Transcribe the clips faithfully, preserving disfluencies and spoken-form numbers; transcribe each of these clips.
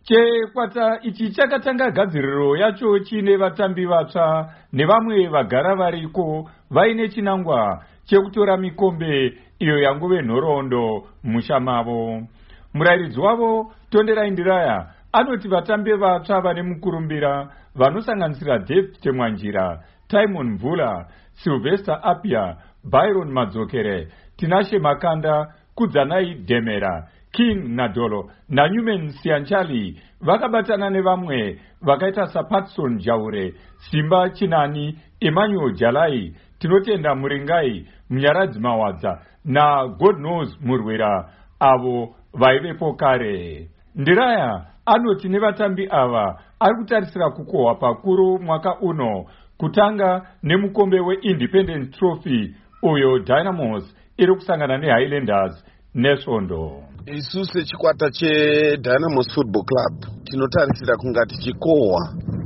Chikwata ichi chakatanga gadziriro yacho chine vatambi vatsva nevamwe vagara variko vaine chinangwa chekutora mikombe iyo yanguve nhoroondo musha mavo. Murairidzi wavo Tonderai Ndiraya anoti vatambi vatsva vane mukurumbira vanosanganisira Dave Temwanjira, Timon Mvula, Sylvester Apia, Byron Madzokere, Tinashe Makanda, Kudzanai Demera, King Nadolo naNewman Sianchali vakabatana nevamwe vakaita saPatson Jaure, Simba Chinani, Emmanuel Jalai, Tinotenda Muringai, Munyaradzi Mawadza na God Knows Murwera avo vaivepo kare. Ndiraya anoti nevatambi ava ari kutarisira kukohwa pakuru mwaka uno, kutanga nemukombe weIndependence Trophy uyo Dynamos iri kusangana neHighlanders nesvondo. Isu sechikwata cheDynamos Football Club tinotarisira kunga tichikohwa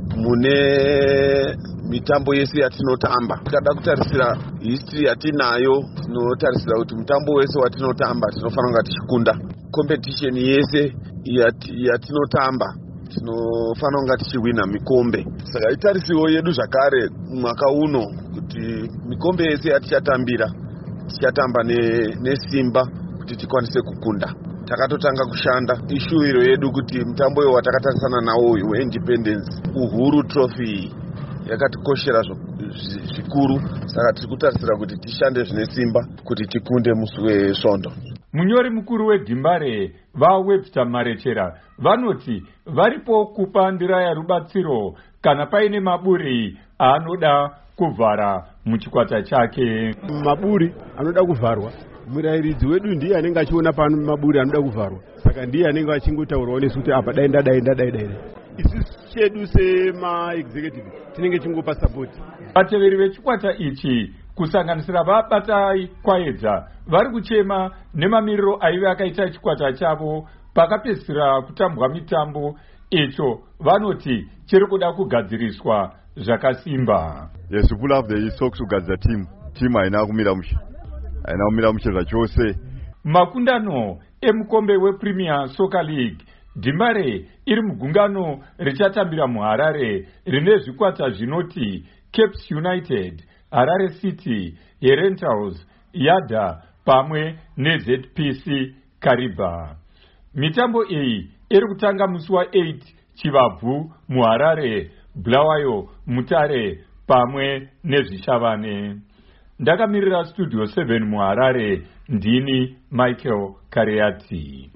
mune mitambo yese yatinotamba. Tikada kutarisira history yatinayo, tinotarisira kuti mutambo wese watinotamba tinofanira kunga tichikunda. Competition yese yatinotamba tinofanira kunga tichiwina mikombe. Saka itarisiro yedu zvakare mwaka uno kuti mikombe yese yatichatambira tichatamba nesimba kuti tikwanise kukunda. Takatotanga kushanda ishuwiro yedu kuti mutambo uyo watakatarisana nawo weIndependence Uhuru Trophy yakatikoshera zvikuru, saka tiri kutarisira kuti tishande zvine simba kuti tikunde musi wesvondo. Munyori mukuru weDhimbare vaWebster Marechera vanoti varipo kupa Ndiraya rubatsiro kana paine maburi aanoda kuvhara muchikwata chake. Maburi anoda kuvharwa, murairidzi wedu ndiye anenge achiona pano maburi anoda kuvharwa, saka ndiye anenge achingotaurawo nesu kuti apa daenda daenda daenda. Isusu chedu sema executive tinenge chingopa support. Vateveri vechikwata ichi kusanganisira vabatai kwaedza vari kuchema nemamiriro aive akaita chikwata chavo pakapedzisira kutambwa mitambo icho. Vanoti chiri kuda kugadziriswa zvakasimba. Yes, we have the Sox kugadzira team. Team haina kumira mushe. Haina kumira mushe zvachose. Makundano emukombe wePremier Soccer League, Dhimbare iri mugungano richatambira muHarare rine zvikwata zvinoti Capes United, Harare City, Herentals, Yada pamwe neZ P C Kariba. Mitambo iyi iri kutanga musi wa8 Chivabvu muHarare, Bulawayo Mutare pamwe nezvishavane. Ndakamirira Studio seven muHarare, ndini Michael Kareati.